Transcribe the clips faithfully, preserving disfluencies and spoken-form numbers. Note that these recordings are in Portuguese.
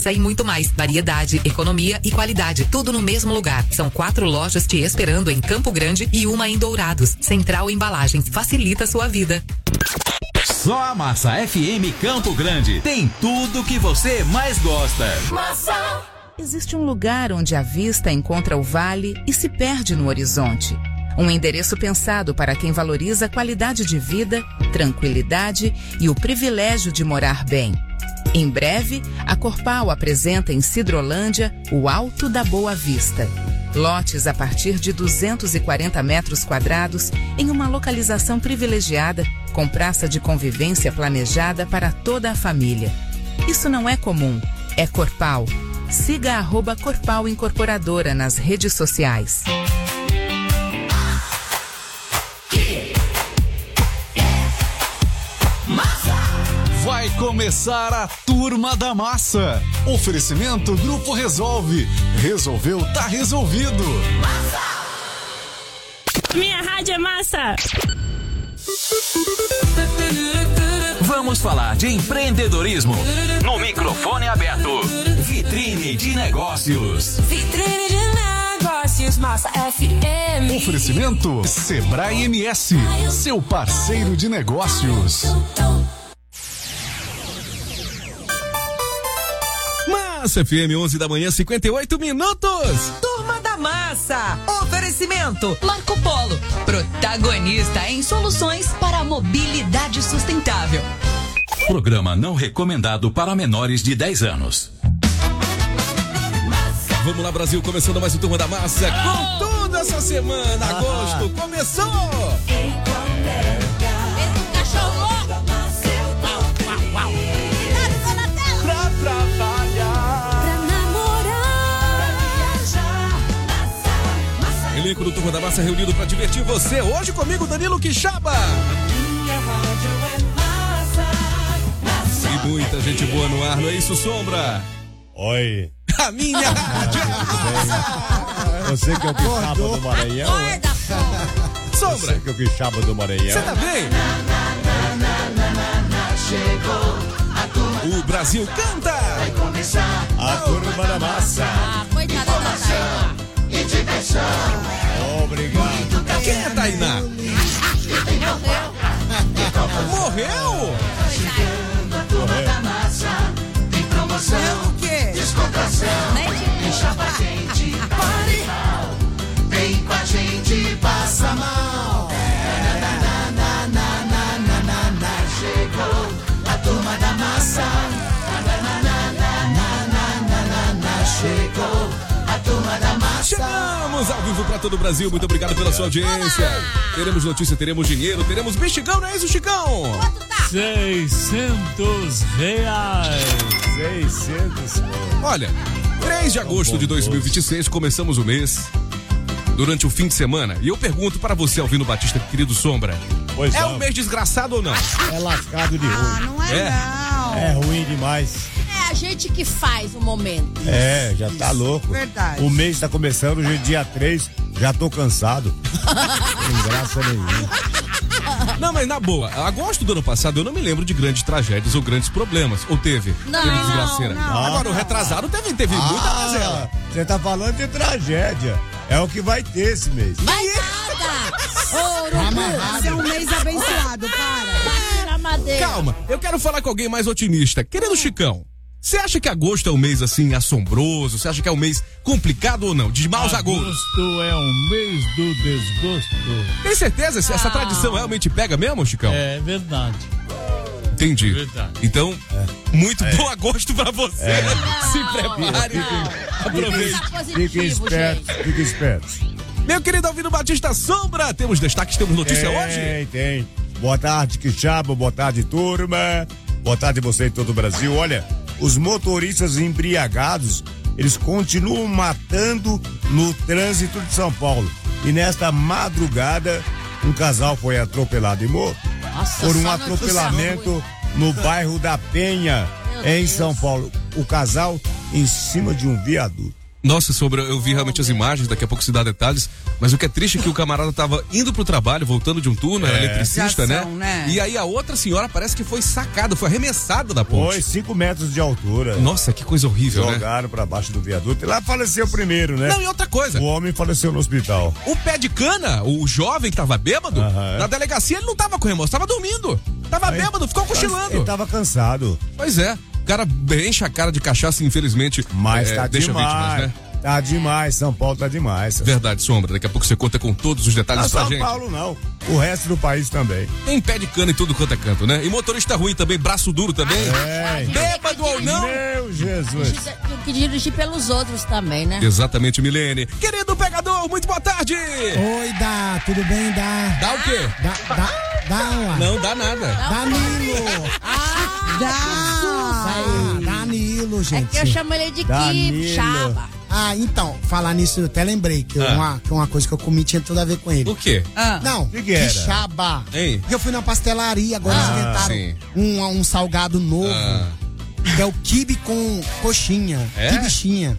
E muito mais. Variedade, economia e qualidade. Tudo no mesmo lugar. São quatro lojas te esperando em Campo Grande e uma em Dourados. Central Embalagens. Facilita a sua vida. Só a Massa F M Campo Grande tem tudo que você mais gosta. Massa. Existe um lugar onde a vista encontra o vale e se perde no horizonte. Um endereço pensado para quem valoriza a qualidade de vida, tranquilidade e o privilégio de morar bem. Em breve, a Corpal apresenta em Sidrolândia o Alto da Boa Vista. Lotes a partir de duzentos e quarenta metros quadrados em uma localização privilegiada com praça de convivência planejada para toda a família. Isso não é comum, é Corpal. Siga arroba Corpal Incorporadora nas redes sociais. Vai começar a Turma da Massa. Oferecimento Grupo Resolve. Resolveu, tá resolvido. Massa! Minha rádio é massa. Vamos falar de empreendedorismo no microfone aberto. Vitrine de Negócios. Vitrine de Negócios, Massa F M. Oferecimento Sebrae M S, seu parceiro de negócios. Massa F M, onze da manhã, cinquenta e oito minutos. Turma da Massa. Oferecimento Marco Polo, protagonista em soluções para a mobilidade sustentável. Programa não recomendado para menores de dez anos. Vamos lá, Brasil, começando mais o Turma da Massa com tudo essa semana. Agosto começou. Elenco do Turma da Massa reunido para divertir você. Hoje comigo, Danilo Quixaba. E muita gente boa no ar, não é isso, Sombra? Oi. A minha rádio. Você que é o Quixaba do Maranhão. Sombra. Você que é o Quixaba do Maranhão. Você tá bem? O Brasil canta. Vai começar a Turma da Massa. Ah, coitada da Tainá. E diversão. Obrigado. Quem é Tainá? Morreu? Morreu? Tem promoção. O quê? Descontração. Tem chapa quente. Pare. Vem com a gente, passa mal. Na, na, na, na, na, na, na. Chegou a Turma da Massa. Na, na, na, na, na, na, na, na. Chegou a Turma da Massa. Chegamos ao vivo para todo o Brasil. Muito obrigado pela sua audiência. Teremos notícia, teremos dinheiro, teremos Mexicão, não é isso, Chicão? seiscentos reais. seiscentos. Olha, três de agosto de dois mil e vinte e seis, começamos o mês. Durante o fim de semana. E eu pergunto para você, Alvino Batista, querido Sombra. Pois é não. um mês desgraçado ou não? É lascado de ruim. Ah, não é, É. não. É ruim demais. É a gente que faz o momento. É, já tá louco. Verdade. O mês tá começando, hoje é dia três, já tô cansado. Sem graça nenhuma. Não, mas na boa, agosto do ano passado eu não me lembro de grandes tragédias ou grandes problemas. Ou teve? Não, teve desgraceira. não. Agora, o retrasado teve, teve muita Ah, mazela. você tá falando de tragédia. É o que vai ter esse mês. Vai nada! Ô, Urubu, esse é um mês abençoado, para. Bate na madeira. Calma, eu quero falar com alguém mais otimista. Querido Chicão, você acha que agosto é um mês assim assombroso? Você acha que é um mês complicado ou não? De maus a gosto. Agosto é um mês do desgosto. Tem certeza? Se essa Ah. tradição realmente pega mesmo, Chicão? É verdade. Entendi. Verdade. Então, muito bom agosto pra você. É. Se prepare. Aproveite. Tá Fiquem positivo, espertos, gente. fiquem espertos. Meu querido Alvino Batista Sombra, temos destaques, temos notícia tem, hoje? Tem, tem. Boa tarde, Quixaba, boa tarde, turma. Boa tarde você em todo o Brasil. Olha, os motoristas embriagados, eles continuam matando no trânsito de São Paulo. E nesta madrugada, um casal foi atropelado e morto Nossa, por um só atropelamento no bairro da Penha, Meu em Deus. São Paulo. O casal em cima de um viaduto. Nossa, sobre, eu vi realmente as imagens, daqui a pouco se dá detalhes, mas o que é triste é que o camarada tava indo pro trabalho, voltando de um turno, era É. eletricista, né? Ação, né? E aí a outra senhora parece que foi sacada, foi arremessada da ponte. Foi cinco metros de altura. Nossa, que coisa horrível, né? Jogaram pra baixo do viaduto e lá faleceu primeiro, né? Não, e outra coisa. O homem faleceu no hospital. O pé de cana, o jovem que tava bêbado, Aham. na delegacia ele não tava com remorso, tava dormindo. Tava Aí- bêbado, ficou cochilando. Ele tava cansado. Pois é, o cara enche a cara de cachaça, infelizmente. Mas é, tá deixa demais. vítimas, né? Tá demais, São Paulo tá demais. Verdade, Sombra. Daqui a pouco você conta com todos os detalhes Não pra São gente. Paulo não, o resto do país também. Tem pé de cana em tudo quanto é canto, né? E motorista ruim também, braço duro também. É. Bêbado ou não? Meu Jesus. Tem que dirigir pelos outros também, né? Exatamente, Milene. Querido pegador, muito boa tarde. Oi, Dá, tudo bem, Dá? Dá o quê? Dá, dá, dá, ué. Não dá nada. Danilo. Dá. Dá, Danilo, É gente. que eu chamo ele de Danilo. Kip, Chaba. Ah, então, falar nisso, eu até lembrei que, Ah. uma, que uma coisa que eu comi tinha tudo a ver com ele. O quê? Ah. Não, Que que era? quixaba. Hein? Porque eu fui na pastelaria, agora Ah, eles inventaram sim. um, um salgado novo, Ah. que é o quibe com coxinha. É? Que bichinha.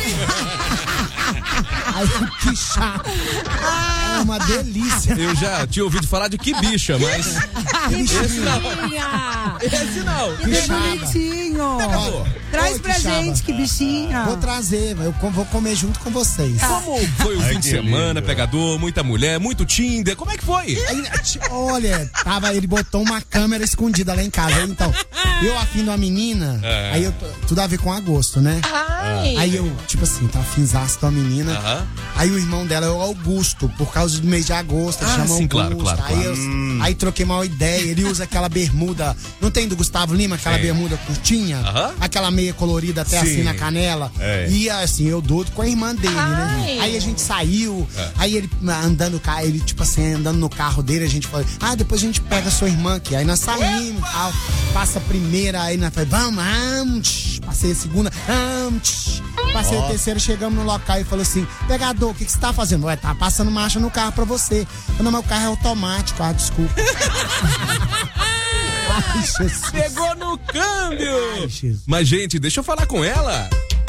Aí o quixaba. É uma delícia. Eu já tinha ouvido falar de que bicha, mas. Que Esse não. Minha. Esse não. Que Quixaba. bonitinho. Pegador. Traz Oi, pra Quixaba. gente, que bichinha. Vou trazer, eu com- vou comer junto com vocês. Como foi o Ai, fim de que semana, lindo. pegador, muita mulher, muito Tinder, como é que foi? Aí, t- olha, tava, ele botou uma câmera escondida lá em casa. Aí, então, eu afim de uma menina, É. aí eu, tô- tudo a ver com agosto, né? Ai. Aí eu, tipo assim, tava afinzaço de uma menina. Aham. Aí o irmão dela é o Augusto, por causa do mês de agosto, ele Ah, chama sim, Augusto. claro, claro, Aí, claro. eu- aí troquei uma ideia, ele usa aquela bermuda, não tem do Gustavo Lima, aquela Tem. bermuda curtinha? Aham. Aquela meia colorida até Sim. assim na canela. É. E assim, eu doido com a irmã dele, né? Ai. Aí a gente saiu, É. aí ele andando, ca- ele tipo assim, andando no carro dele, a gente falou, ah, depois a gente pega a sua irmã aqui. Aí nós saímos e tal, passa a primeira, aí nós falamos, vamos, vamos, passei a segunda, vamos, passei a terceira, chegamos no local e falou assim, pegador, o que que você tá fazendo? Ué, tá passando marcha no carro pra você. Eu, não, mas o carro é automático, ah, desculpa. Ai, Jesus. Pegou no câmbio! Ai, Jesus. Mas, gente, deixa eu falar com ela.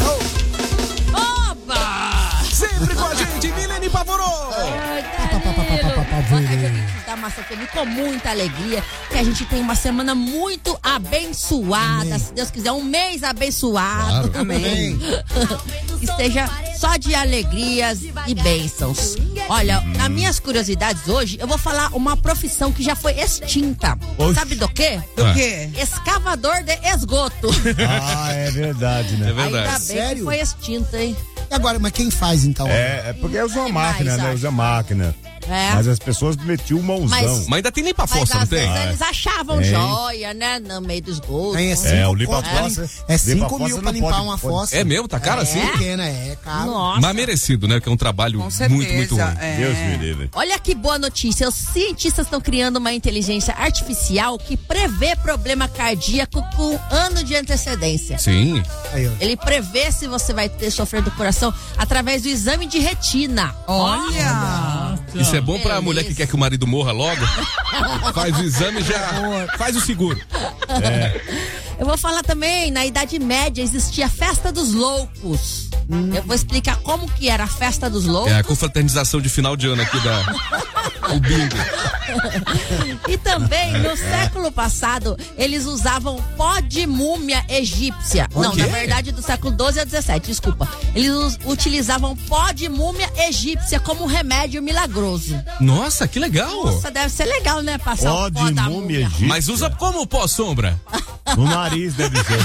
Oba! Sempre com a gente, Milene Pavorou! Ai, pá, pá, pá, pá, pá, pá, Danilo. vê. Olha, a gente tá massa feliz com muita alegria, que a gente tem uma semana muito abençoada, Amém. se Deus quiser, um mês abençoado. Claro. Amém. Que esteja só de alegrias e bênçãos. Olha, nas minhas curiosidades hoje, eu vou falar uma profissão que já foi extinta. Oxe. Sabe do quê? Do quê? Escavador de esgoto. Ah, é verdade, né? É verdade. Ainda bem Sério? que foi extinta, hein? E agora, mas quem faz então? É, é porque usa uma Tem máquina, mais, né? acho. Usa máquina. É. Mas as pessoas metiam um mãozão. Mas- Mas ainda tem limpa Mas fossa, não às tem? vezes eles achavam Tem. joia, né? No meio do esgoto. Tem é cinco É, o limpa conto pra fossa- lim- É cinco limpa mil fossa pra não limpar pode- uma pode- fossa. É mesmo? Tá caro assim? Pequena, é caro. Nossa. Mas merecido, né? Que é um trabalho Com certeza. muito, muito ruim. é. Deus me livre. Olha que boa notícia. Os cientistas estão criando uma inteligência artificial que prevê problema cardíaco com um ano de antecedência. Sim. Aí, ó. Ele prevê se você vai ter sofrer do coração através do exame de retina. Olha! Isso é bom pra Beleza. mulher que quer que o marido morra logo. Faz o exame e já faz o seguro. Eu vou falar também, na Idade Média existia a Festa dos Loucos. Eu vou explicar como que era a Festa dos Loucos. É a confraternização de final de ano aqui da. O bingo. E também, no século passado, eles usavam pó de múmia egípcia. O Não, quê? na verdade, do século doze ao dezessete, desculpa. Eles us- utilizavam pó de múmia egípcia como remédio milagroso. Nossa, que legal. Nossa, deve ser legal, né? Passar Pó o pó de da múmia múmia. egípcia. Mas usa como pó sombra? No nariz deve ser.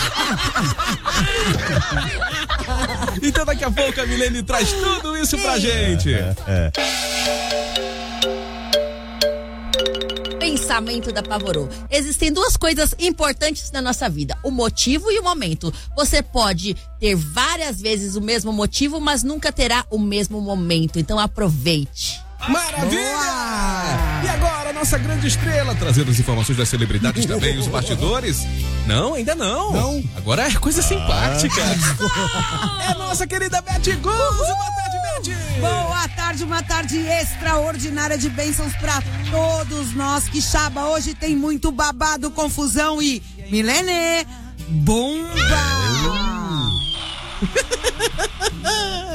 Então daqui a pouco a Milene traz tudo isso pra gente. É. Pensamento da Pavorô. Existem duas coisas importantes na nossa vida: o motivo e o momento. Você pode ter várias vezes o mesmo motivo, mas nunca terá o mesmo momento. Então aproveite. Maravilha! E agora, nossa grande estrela, trazendo as informações das celebridades também, os bastidores. Não, ainda não. Não? Agora é coisa simpática. É nossa querida Beth Guzzo. Boa tarde, Beth. Boa tarde, uma tarde extraordinária de bênçãos pra todos nós. Quixaba, hoje tem muito babado, confusão e Milene, bomba!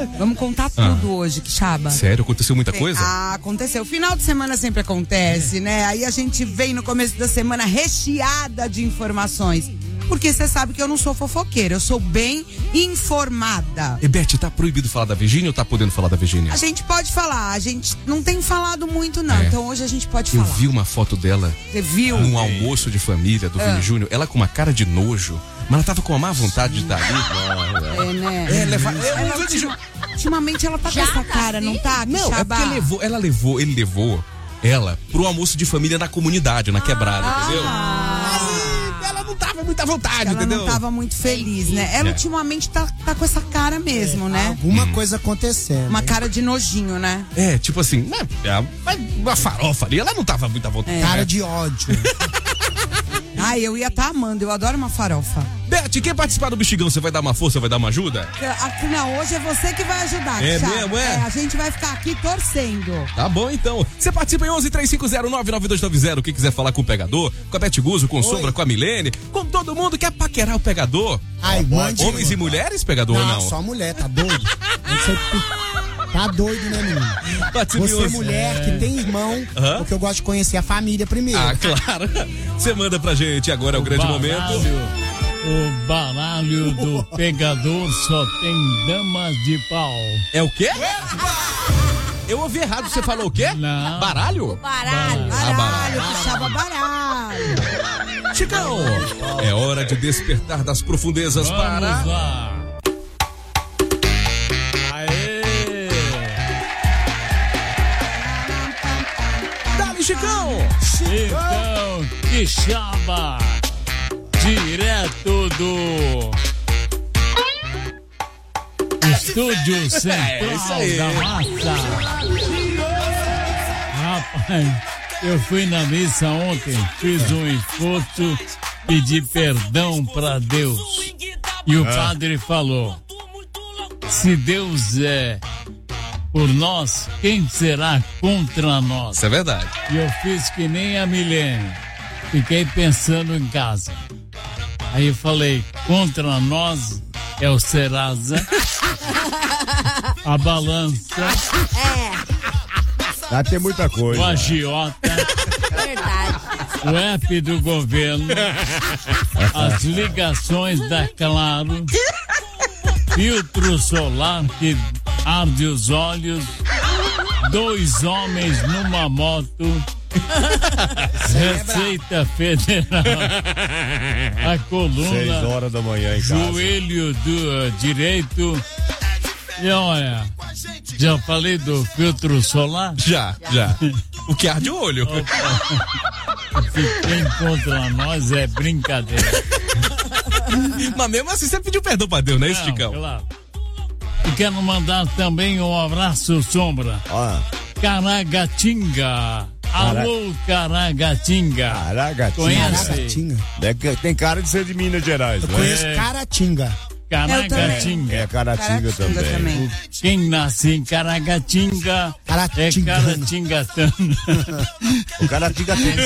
Vamos contar tudo ah. hoje, Quixaba. Sério? Aconteceu muita Tem, coisa? Ah, aconteceu. O final de semana sempre acontece, é. né? Aí a gente vem no começo da semana recheada de informações. Porque você sabe que eu não sou fofoqueira, eu sou bem informada. E Beth, tá proibido falar da Virgínia ou tá podendo falar da Virgínia? A gente pode falar, a gente não tem falado muito não, é. então hoje a gente pode eu falar. Eu vi uma foto dela. Você viu? Num almoço de família do ah. Vini Júnior, ela com uma cara de nojo, mas ela tava com uma má vontade Sim. de estar ali. É, né? É, leva, é, ela, ultima, ultimamente ela tá Já com essa tá cara, assim? não tá? Não, é porque levou, ela levou, ele levou ela pro almoço de família na comunidade, na quebrada, ah. entendeu? Ela não tava muito à vontade, ela entendeu? Ela não tava muito feliz, né? Ela é. ultimamente tá, tá com essa cara mesmo, é. né? Alguma hum. coisa acontecendo. Uma hein? cara de nojinho, né? É, tipo assim, né? Uma farofa ali, ela não tava muito à vontade. É. Cara de ódio. Ai, eu ia estar tá amando, eu adoro uma farofa. Beth, quem participar do Bexigão, você vai dar uma força, vai dar uma ajuda? Aqui não, hoje é você que vai ajudar, É Thiago. mesmo, é? é? A gente vai ficar aqui torcendo. Tá bom, então. Você participa em onze, três cinco zero, nove nove dois nove zero. Quem quiser falar com o pegador, com a Beth Guzzo, com o Sombra, com a Milene, com todo mundo que quer paquerar o pegador. Ai, mande. Homens e mulheres, pegador, não? Não, só mulher, tá doido? Você tá doido, né, menino? Participe Você, mulher, é. que tem irmão, uhum. porque eu gosto de conhecer a família primeiro. Ah, claro. Você manda pra gente, agora é o, o grande baralho, momento. O baralho do pegador só tem damas de pau. É o quê? Eu ouvi errado, você falou o quê? Não. Baralho? Baralho. Baralho, baralho. Puxava baralho. Chicão, é hora de despertar das profundezas. Vamos para... lá. Aê! Dá-lhe, Chicão! Chicão Quixaba, direto do Estúdio Central é da Massa. Rapaz, eu fui na missa ontem, fiz um esforço, pedi perdão pra Deus. E o padre falou: se Deus é por nós, quem será contra nós? Isso é verdade. E eu fiz que nem a Milene. Fiquei pensando em casa. Aí eu falei, contra nós é o Serasa, a Balança, Vai ter muita coisa. o Agiota, Verdade. o app do governo, as ligações da Claro, filtro solar que arde os olhos, dois homens numa moto, Receita Federal, a coluna, Seis horas da manhã em casa. joelho do uh, direito. E olha, já falei do filtro solar? Já, já. O que arde o olho. Se quem contra nós é brincadeira. Mas mesmo assim você pediu perdão pra Deus, não é isso, Chicão? Claro. E quero mandar também um abraço, Sombra. Ah. Caraguatinga. Alô, Caraguatinga. Caraguatinga. Conhece? Caraguatinga. Tem cara de ser de Minas Gerais, Eu né? conheço É. Caratinga. Caraguatinga. É Caratinga, Caratinga também. também. Quem nasce em Caraguatinga Caratinga. é Caratingatano. O Caratinga tem.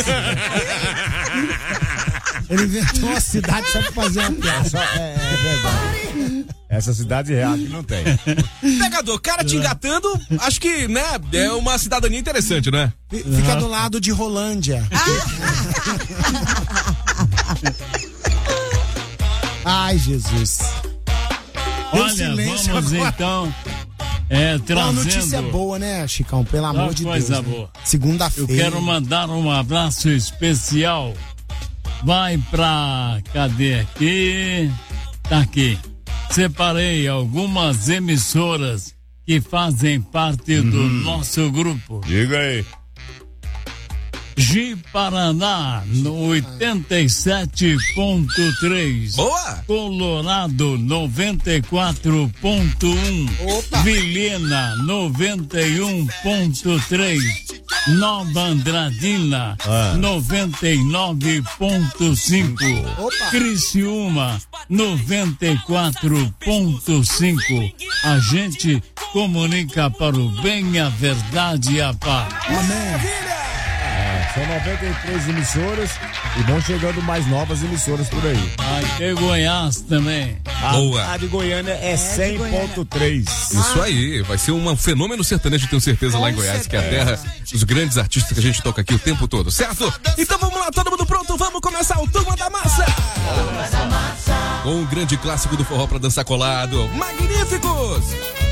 Ele inventou uma cidade só pra fazer uma piada. É, é verdade. Essa cidade real que não tem. Pegador, cara te engatando, acho que, né, é uma cidadania interessante, né? Fica do lado de Rolândia. Ai, Jesus. Deu Olha, silêncio vamos agora. então é, Uma trazendo notícia boa, né, Chicão? Pelo Só amor de coisa Deus. né? boa. Eu Segunda-feira. quero mandar um abraço especial. Vai pra... Cadê aqui? Tá aqui. Separei algumas emissoras que fazem parte do nosso grupo. Diga aí. Ji Paraná, no oitenta e sete ponto três. Boa! Colorado, noventa e quatro ponto um. Opa! Vilhena, noventa e um ponto três. Nova Andradina, Ah. noventa e nove ponto cinco. Opa! Criciúma, noventa e quatro ponto cinco. A gente comunica para o bem, a verdade e a paz. Amém. São noventa e três emissoras e vão chegando mais novas emissoras por aí. Ah, tem Goiás também. A, Boa. a de Goiânia é, é cem ponto três. Isso aí, vai ser um fenômeno sertanejo, tenho certeza, lá em Goiás, que é a terra dos grandes artistas que a gente toca aqui o tempo todo, certo? Então vamos lá, todo mundo pronto? Vamos começar o Turma da Massa! Com um grande clássico do forró pra dançar colado, Magníficos!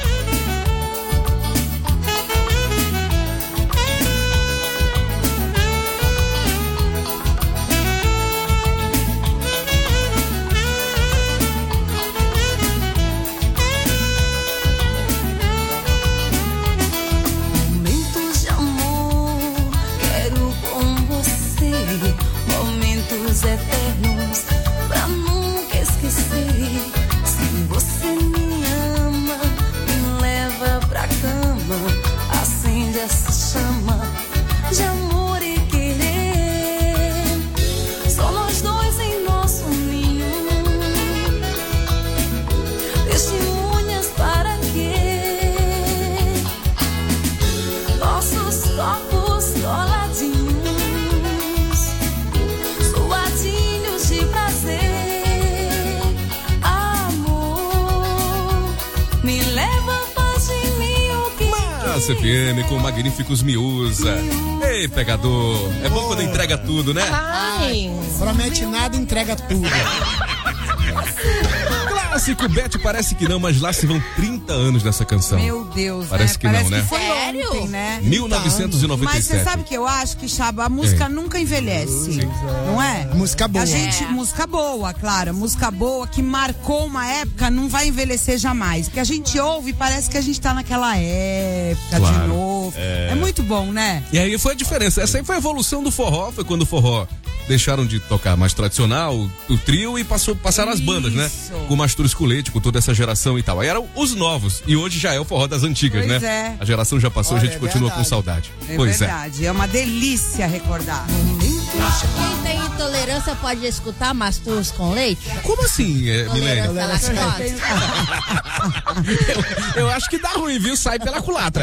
Eternos pra nunca esquecer. Se você me ama, me leva pra cama, acende essa chama de amor e querer. Só nós dois em nosso ninho, testemunhas para quê? Nossos corpos coladinhos, de prazer, amor, me leva, faz de mim o que Massa F M com Magníficos me usa. Ei, pegador, é bom quando entrega tudo, né? Ai, promete nada, entrega tudo. Clássico, Beth, parece que não, mas lá se vão trinta anos nessa canção. Meu Deus, Parece né? que Parece não, né? que foi ontem, né? mil novecentos e noventa e sete. Mas você sabe que eu acho que, Chaba, a música É. nunca envelhece, Sim. não é? Música boa. A gente, música boa, claro, música boa que marcou uma época, não vai envelhecer jamais. Que a gente ouve e parece que a gente tá naquela época Claro. de novo. É. É muito bom, né? E aí foi a diferença. Essa aí foi a evolução do forró. Foi quando o forró deixaram de tocar mais tradicional, o trio, e passou, passaram as bandas, né? Com o Mastur Esculete, com toda essa geração e tal. Aí eram os novos. E hoje já é o forró das antigas, Pois né? é. A geração já passou, Olha, a gente é continua verdade. com saudade. É pois verdade, é. é uma delícia recordar. Quem tem intolerância pode escutar Masturs com leite? Como assim, é, Milênia? Tolerância à lactose. eu, eu acho que dá ruim, viu? Sai pela culatra.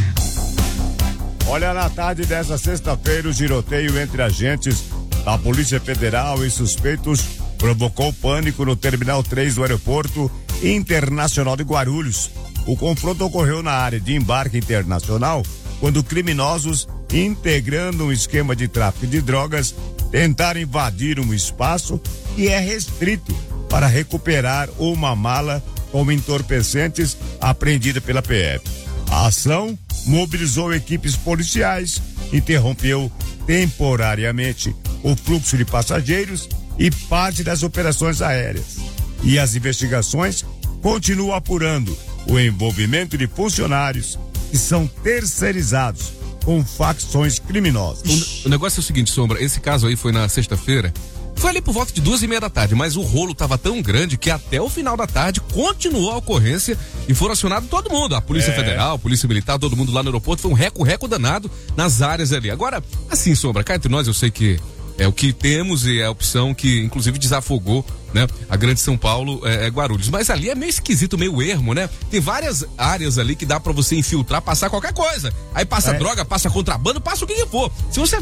Olha, na tarde dessa sexta-feira, o tiroteio entre agentes da Polícia Federal e suspeitos provocou pânico no Terminal três do Aeroporto Internacional de Guarulhos. O confronto ocorreu na área de embarque internacional, quando criminosos, integrando um esquema de tráfico de drogas, tentaram invadir um espaço que é restrito para recuperar uma mala com entorpecentes apreendida pela P F. A ação mobilizou equipes policiais, interrompeu temporariamente o fluxo de passageiros e parte das operações aéreas. E as investigações continuam apurando o envolvimento de funcionários que são terceirizados com facções criminosas. O, o negócio é o seguinte, Sombra, esse caso aí foi na sexta-feira, foi ali por volta de duas e meia da tarde, mas o rolo estava tão grande que até o final da tarde continuou a ocorrência e foram acionados todo mundo, a Polícia É. Federal, a Polícia Militar, todo mundo lá no aeroporto, foi um reco-reco danado nas áreas ali. Agora, assim, Sombra, cá entre nós, eu sei que é o que temos e é a opção que inclusive desafogou, né, a grande São Paulo, é, é Guarulhos, mas ali é meio esquisito, meio ermo, né? Tem várias áreas ali que dá pra você infiltrar, passar qualquer coisa, aí passa É. droga, passa contrabando, passa o que que for. Se você